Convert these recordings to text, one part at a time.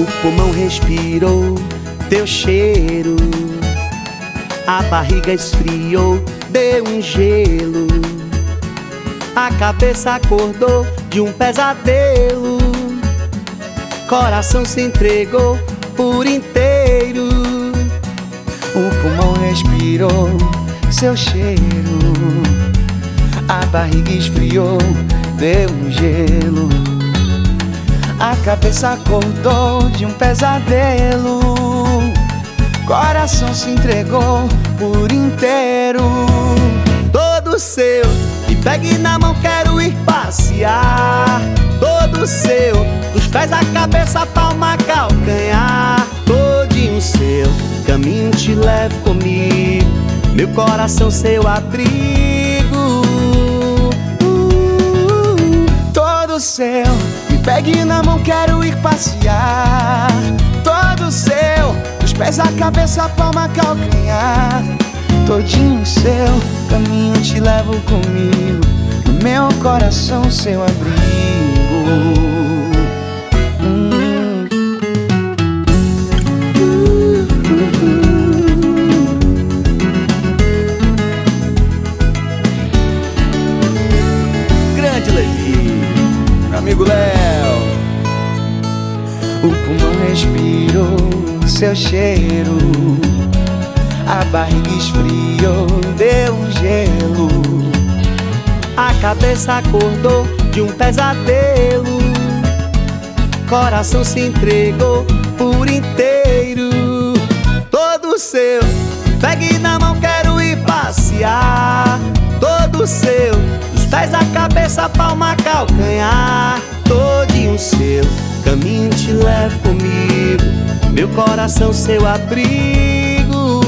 O pulmão respirou teu cheiro, a barriga esfriou, deu um gelo, a cabeça acordou de um pesadelo, coração se entregou por inteiro. O pulmão respirou seu cheiro, a barriga esfriou, deu um gelo, a cabeça acordou de um pesadelo, coração se entregou por inteiro. Todo seu, me pegue na mão, quero ir passear. Todo seu, dos pés à cabeça, palma, calcanhar. Todinho seu, caminho te levo comigo, meu coração seu abrigo. Todo seu, me pegue na mão, quero ir passear. Todo seu, dos pés à cabeça, palma, calcanhar. Todinho seu, caminho te levo comigo, no meu coração seu abrigo. Grande Levi, Meu amigo Léo. O pulmão respirou seu cheiro, a barriga esfriou, deu um gelo, a cabeça acordou de um pesadelo, coração se entregou por inteiro. Todo seu, pegue na mão, quero ir passear. Todo seu, dos pés à cabeça, palma, calcanhar. Todinho seu, caminho te levo comigo, meu coração seu abrigo.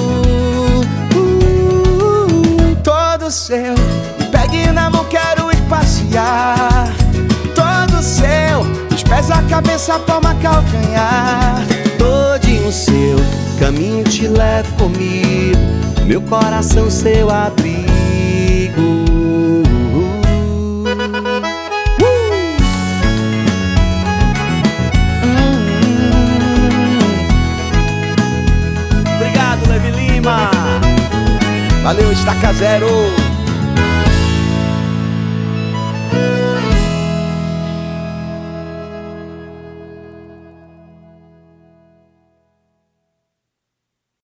Todo seu, me pegue na mão, quero ir passear. Todo seu, dos pés à cabeça, palma, calcanhar. Todinho seu, caminho te levo comigo, meu coração seu abrigo. Obrigado, Levi Lima. Valeu, Estaca Zero.